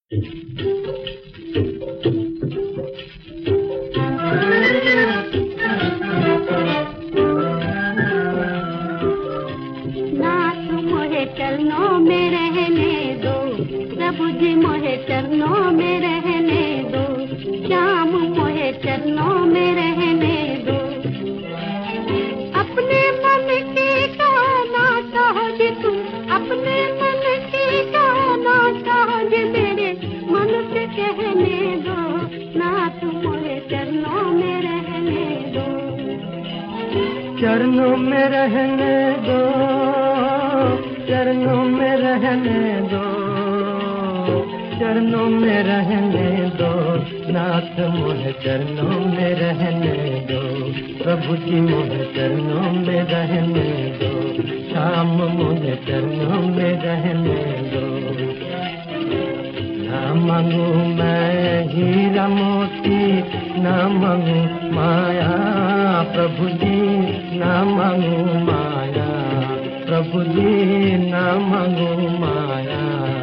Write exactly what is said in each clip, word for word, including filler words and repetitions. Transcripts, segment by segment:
नाथ मोहे चरणों में रहने दो, प्रभु जी मोहे चरणों में रहने दो, श्याम मोहे चरणों में रहने दो। अपने मन की गाना सहज तुम, अपने मन की गाना सहज मेरे मन से कहने दो, नाथ मोहे चरणों में रहने दो। चरणों में रहने दो, चरणों में रहने दो, चरणों में रहने दो, नाथ मोहे चरणों में रहने दो, प्रभु जी मोहे चरणों में रहने दो, श्याम मोहे चरणों में रहने दो। ना मांगू मैं हीरा मोती, ना मांगू माया प्रभु जी, ना मांगू माया प्रभु जी, ना मांगू माया।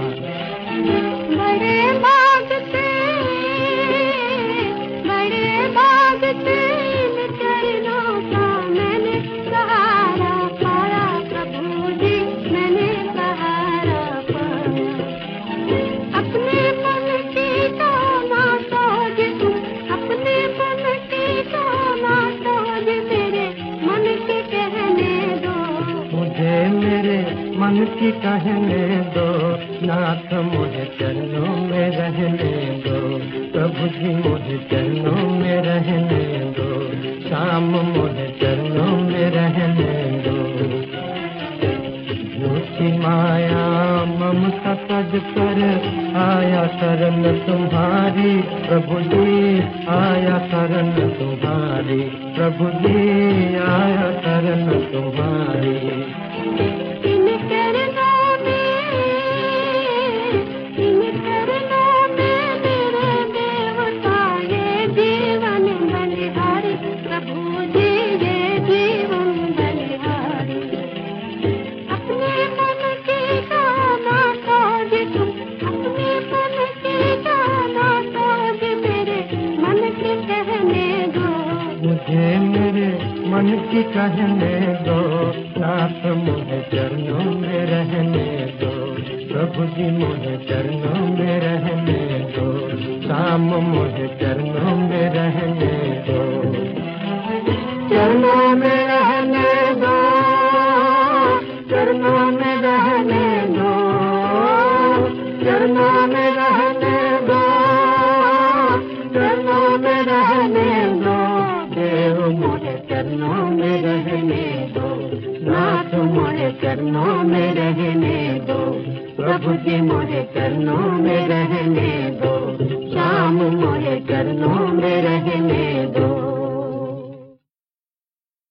बड़े मांगते बड़े मांगते इन चरणों का मैंने सहारा पाया, प्रभु जी मैंने सहारा पाया। अपने मन की गाना सहज तुम, अपने मन की गाना सहज मेरे मन के कहने दो, मुझे मेरे मन की कहने दो, नाथ मोहे चरणों में रहने दो, प्रभु जी मोहे चरणों में रहने दो, श्याम मोहे चरणों में रहने दो। झूठी माया ममता तज कर आया शरण तुम्हारी, प्रभु जी आया शरण तुम्हारी, प्रभु जी आया शरण तुम्हारी। इन चरणों में इन चरणों में मेरे देवता ये जीवन बलिहारी, प्रभु जी ये जीवन बलिहारी। अपने मन की गाना सहज तुम, अपने मन की गाना सहज मेरे मन के कहने दो, मुझे मेरे मन की कहने दो, नाथ मोहे चरणों में रहने दो, प्रभु जी मोहे चरणों में रहने दो, श्याम मोहे चरणों में रहने दो। चरणों में रहने दो, चरणों में रहने दो, चरणों में रहने दो, चरणों में रहने दो, देव मोहे चरणों में रहने दो, नाथ मोहे चरणों में रहने दो, प्रभु जी मोहे चरणों में रहने दो, श्याम मोहे चरणों